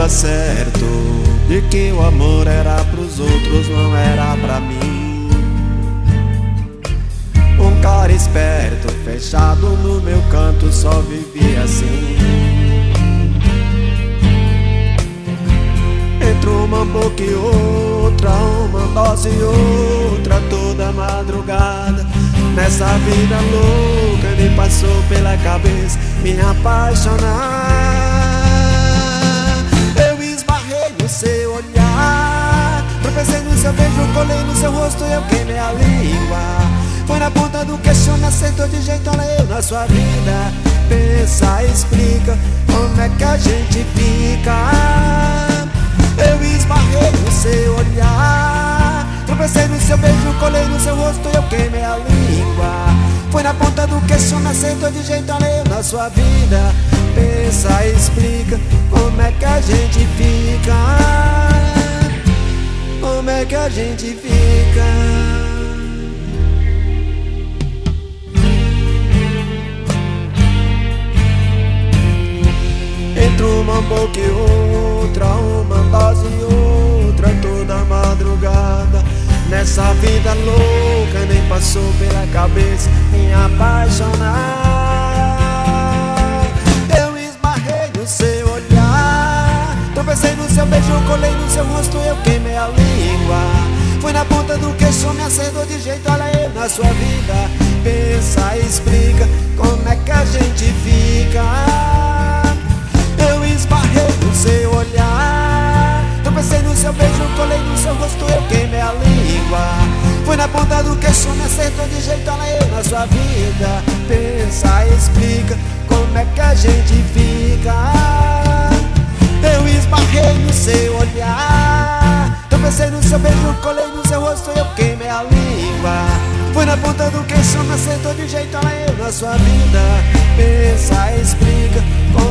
tava certo de que o amor era pros outros, não era pra mim. Um cara esperto, fechado no meu canto, só vivia assim. Entre uma boca e outra, uma dose e outra, toda madrugada. Nessa vida louca me passou pela cabeça me apaixonar. Eu esbarrei no seu olhar, tropecei no seu beijo, colei no seu rosto e eu queimei a língua. Foi na ponta do queixo, me acertou de jeito alheio na sua vida. Pensa, explica, como é que a gente fica? Eu esbarrei no seu olhar, tropecei no seu beijo, colei no seu rosto e eu queimei a língua. Foi na ponta do queixo, me acertou de jeito alheio na sua vida. Pensa, explica, como é que a gente fica? Como é que a gente fica? Entre uma boca e outra, uma dose e outra, toda madrugada. Nessa vida louca nem passou pela cabeça me apaixonar. Eu esbarrei no seu olhar, tropecei no seu beijo, colei no seu rosto e eu queimei a língua. Foi na ponta do queixo, me acertou de jeito alheio na sua vida. Pensa, explica, como é que a gente fica? Eu esbarrei no seu olhar, tropecei no seu beijo, colei no seu rosto, eu queimei a língua. Foi na ponta do queixo, me acertou de jeito alheio na sua vida. Pensa, explica, como é que a gente fica? Eu esbarrei no seu olhar, tropecei no seu beijo, colei no seu rosto, eu queimei a língua. Foi na ponta do queixo, me acertou de jeito alheio na sua vida. Pensa, explica, como